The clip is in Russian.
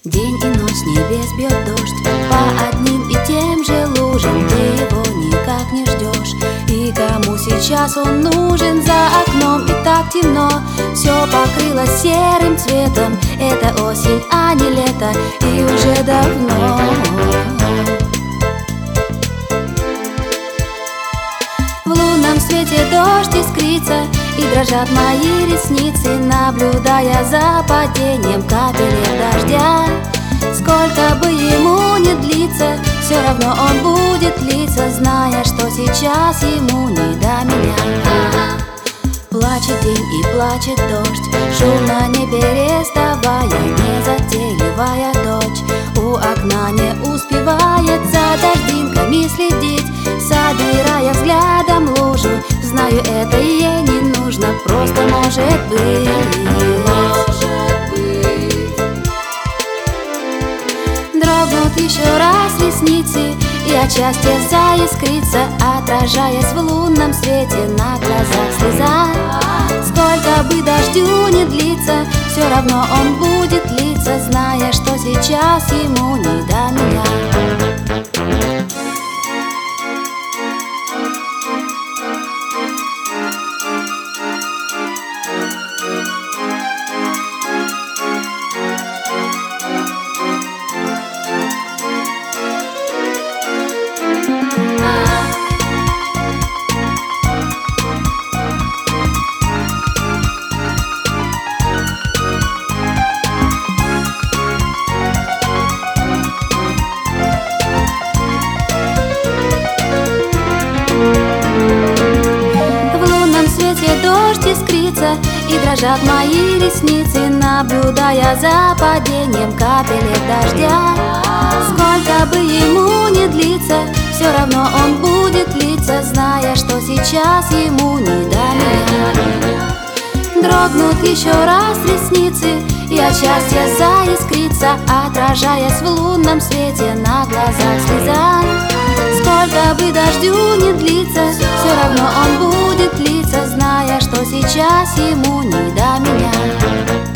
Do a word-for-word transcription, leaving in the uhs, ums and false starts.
День и ночь, с небес бьет дождь по одним и тем же лужам. Ты его никак не ждешь. И кому сейчас он нужен? За окном и так темно, все покрылось серым цветом. Это осень, а не лето, и уже давно. В лунном свете дождь искрится, и дрожат мои ресницы, наблюдая за падением капелек дождя. Сколько бы ему ни длиться, все равно он будет литься, зная, что сейчас ему не до меня. Плачет день и плачет дождь, шумно не переставая, не затейливая дочь. У окна не успевает за дождинками следить, собирая взглядом лужу. Знаю, это ей не нужно, просто может быть. Дрогнут еще раз ресницы, и от счастья заискрится, отражаясь в лунном свете, на глазах слеза. Сколько бы дождю не длиться, все равно он будет литься, зная, что сейчас ему не до меня. Искрится, и дрожат мои ресницы, наблюдая за падением капелек дождя. Сколько бы ему ни длиться, все равно он будет литься, зная, что сейчас ему не до меня. Дрогнут еще раз ресницы, и от счастья заискрится, отражаясь в лунном свете, на глазах слеза. Сколько бы дождю не длиться, все равно он будет литься, зная, что сейчас ему не до меня.